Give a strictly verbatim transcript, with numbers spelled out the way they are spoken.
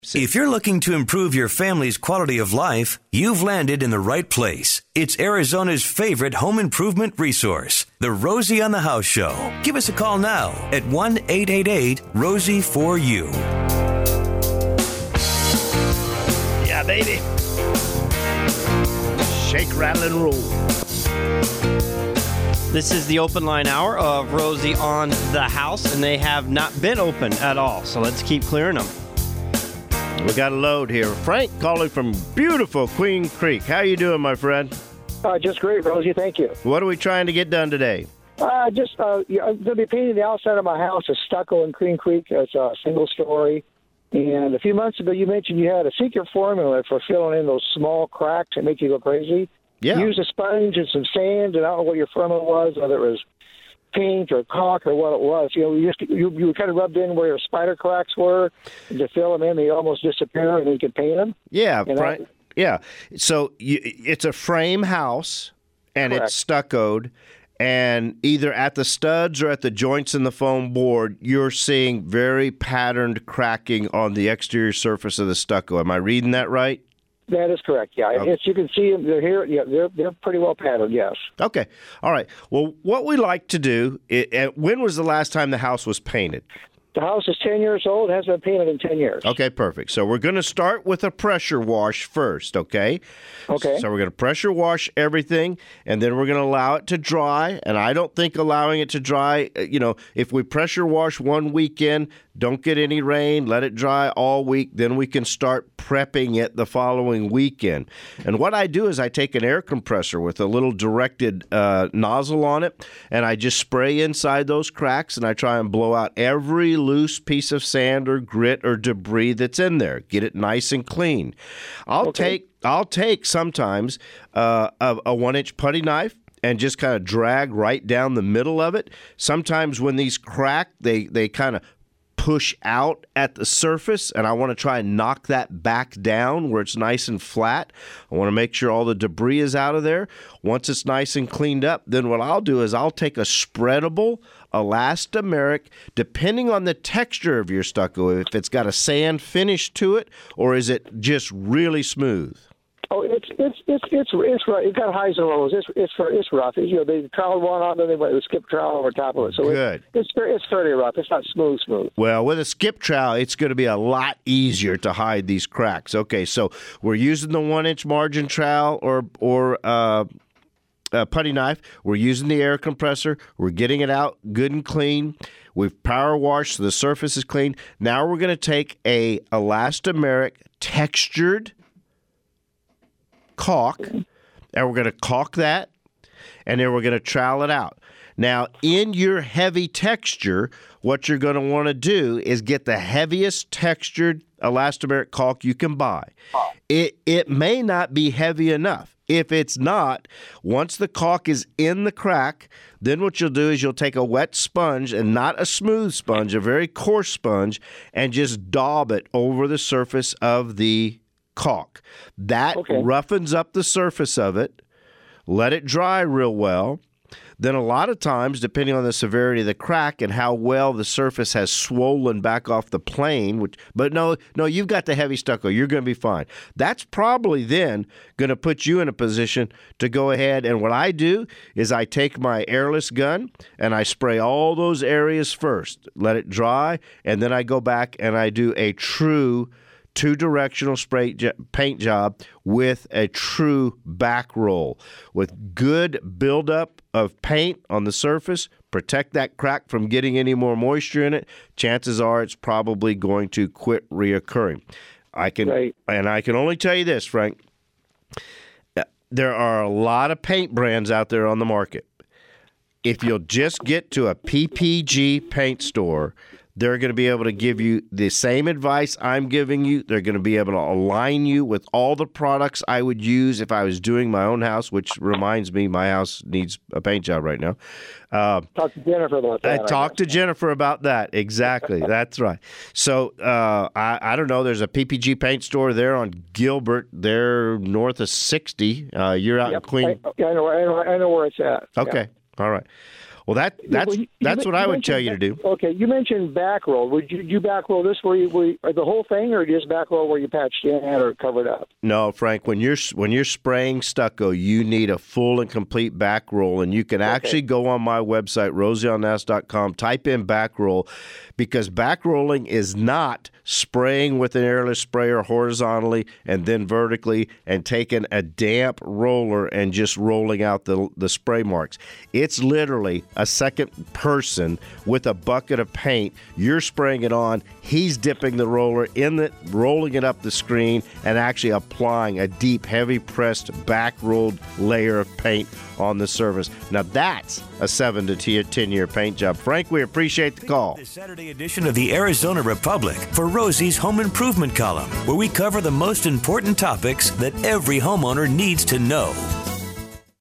If you're looking to improve your family's quality of life, you've landed in the right place. It's Arizona's favorite home improvement resource, the Rosie on the House Show. Give us a call now at one eight eight eight Rosie four U. Yeah, baby. Shake, rattle, and roll. This is the open line hour of Rosie on the House, and they have not been open at all, so let's keep clearing them. We got a load here. Frank calling from beautiful Queen Creek. How you doing, my friend? Uh, just great, Rosie. Thank you. What are we trying to get done today? Uh, just uh, yeah, I'm going to be painting the outside of my house. It's stucco in Queen Creek. It's a single story. And a few months ago, you mentioned you had a secret formula for filling in those small cracks that make you go crazy. Yeah. You used a sponge and some sand, and I don't know what your formula was, whether it was paint or caulk or what it was. You know, you just you, you kind of rubbed in where your spider cracks were, and to fill them in, they almost disappear, and then you can paint them. Yeah, and Frank. I, yeah. So you, it's a frame house, and correct. It's stuccoed. And either at the studs or at the joints in the foam board, you're seeing very patterned cracking on the exterior surface of the stucco. Am I reading that right? That is correct, yeah. Okay. It's, you can see them. They're here. Yeah, they're, they're pretty well patterned, yes. Okay. All right. Well, what we like to do, it, when was the last time the house was painted? The house is ten years old. It hasn't been painted in ten years. Okay, perfect. So we're going to start with a pressure wash first, okay? Okay. So we're going to pressure wash everything, and then we're going to allow it to dry. And I don't think allowing it to dry, you know, if we pressure wash one weekend, don't get any rain, let it dry all week, then we can start prepping it the following weekend. And what I do is I take an air compressor with a little directed uh, nozzle on it, and I just spray inside those cracks, and I try and blow out every loose piece of sand or grit or debris that's in there. Get it nice and clean. I'll okay. take I'll take sometimes uh, a, a one-inch putty knife and just kind of drag right down the middle of it. Sometimes when these crack, they, they kind of push out at the surface, and I want to try and knock that back down where it's nice and flat. I want to make sure all the debris is out of there. Once it's nice and cleaned up, then what I'll do is I'll take a spreadable elastomeric, depending on the texture of your stucco, if it's got a sand finish to it, or is it just really smooth? Oh, it's it's it's it's it's rough. It's got highs and lows. It's it's it's rough. It's, you know, they troweled one on, then they went with skip trowel over top of it. So good. It's it's it's fairly rough. It's not smooth, smooth. Well, with a skip trowel, it's going to be a lot easier to hide these cracks. Okay, so we're using the one-inch margin trowel or or uh, uh, putty knife. We're using the air compressor. We're getting it out good and clean. We've power washed so the surface is clean. Now we're going to take a elastomeric textured caulk, and we're going to caulk that, and then we're going to trowel it out. Now, in your heavy texture, what you're going to want to do is get the heaviest textured elastomeric caulk you can buy. It it may not be heavy enough. If it's not, once the caulk is in the crack, then what you'll do is you'll take a wet sponge, and not a smooth sponge, a very coarse sponge, and just daub it over the surface of the caulk. That okay. roughens up the surface of it. Let it dry real well. Then a lot of times, depending on the severity of the crack and how well the surface has swollen back off the plane, which, but no, no, you've got the heavy stucco. You're going to be fine. That's probably then going to put you in a position to go ahead. And what I do is I take my airless gun and I spray all those areas first, let it dry, and then I go back and I do a true two-directional spray j- paint job with a true back roll with good buildup of paint on the surface. Protect that crack from getting any more moisture in it. Chances are it's probably going to quit reoccurring. I can, right. And I can only tell you this, Frank. There are a lot of paint brands out there on the market. If you'll just get to a P P G paint store, they're going to be able to give you the same advice I'm giving you. They're going to be able to align you with all the products I would use if I was doing my own house, which reminds me my house needs a paint job right now. Uh, talk to Jennifer about that. I talked to Jennifer about that. Exactly. That's right. So uh, I, I don't know. There's a P P G paint store there on Gilbert. They're north of sixty. Uh, you're out yep. in Queen. I, I, know, I, know, I know where it's at. Okay. Yeah. All right. Well, that that's Well, you- that's you what I would mentioned tell you to do. back- Okay, you mentioned back roll. Would you do back roll this where you, where you or the whole thing, or just back roll where you patched in or covered up? No, Frank, when you're when you're spraying stucco, you need a full and complete back roll, and you can actually go on my website rosie on the house dot com, type in back roll, because back rolling is not spraying with an airless sprayer horizontally and then vertically and taking a damp roller and just rolling out the the spray marks. It's literally a second person with a bucket of paint. You're spraying it on. He's dipping the roller in it, rolling it up the screen, and actually applying a deep, heavy pressed, back rolled layer of paint on the surface. Now that's a seven to ten year paint job. Frank, we appreciate the call. The Saturday edition of the Arizona Republic for Rosie's Home Improvement column, where we cover the most important topics that every homeowner needs to know.